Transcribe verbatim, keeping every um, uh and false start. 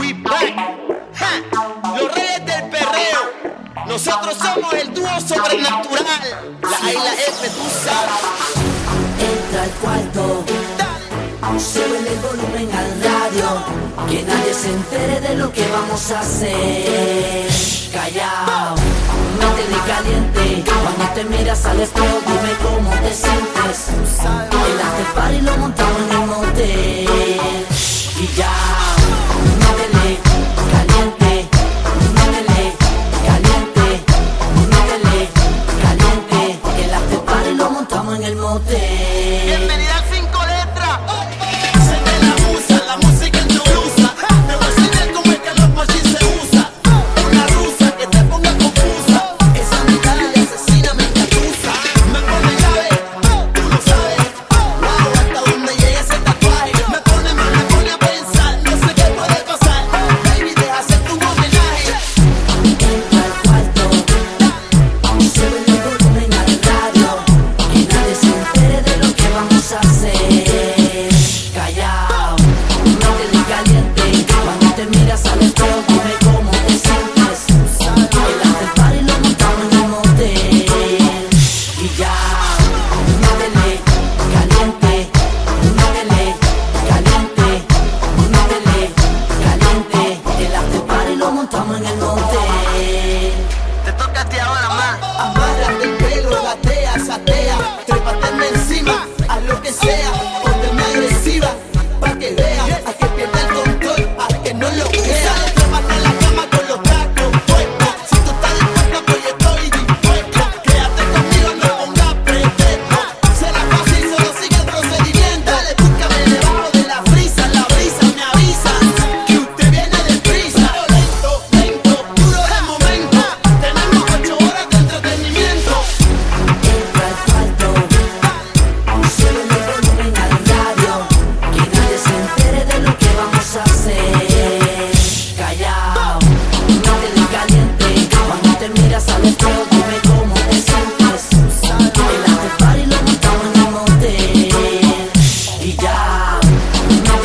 We back. Ja. Los reyes del perreo. Nosotros somos el dúo sobrenatural. La isla F, tú sabes. Entra al cuarto, sube el volumen al radio, que nadie se entere de lo que vamos a hacer. Callao, métele caliente, cuando te miras al espejo dime cómo te sientes. El after party lo montamos en el motel. Y ya, métele caliente, métele caliente, métele caliente. El after party lo montamos en el motel. Bienvenida al cinco letras. Se me la usa, la música introduza. Te voy a enseñar cómo es que los machis se usa. Una rusa que te ponga confusa. Esa mirada de asesina me encatusa. Me pone grave, tú lo sabes. Wow, hasta donde llegue ese tatuaje. Me pone mal, me pone a pensar. No sé qué puede pasar. Baby, deja hacerte un homenaje. Entra al cuarto, sube el volumen al radio, que nadie se entere de lo que vamos a hacer. Callao, métele caliente, cuando te miras al espejo dime cómo te sientes. El after party lo montamos en el motel. Y ya, métele caliente, métele caliente, métele caliente. El after party lo montamos en el motel. Te toca a ti ahora más. Amárrate el pelo, gatea, satea. Trépateme encima, haz lo que sea. Pónteme agresiva, pa' que vea. A que pierda el control, a que no lo crea. Trépate en la cama con los tacos puestos. Si tú estás dispuesta, pues yo estoy dispuesto. Quédate conmigo, no pongas pretexto. Será fácil, solo sigue el procedimiento. Dale, búscame debajo de la brisa. La brisa me avisa que usted viene deprisa. Lento, lento, duro de momento. Tenemos ocho horas de entretenimiento. Entra al cuarto, sube el volumen al radio, que nadie se entere de lo que vamos a hacer. Callao, métele caliente, cuando te miras al espejo dime cómo te sientes. El after party lo montamos en el motel. Y ya, métele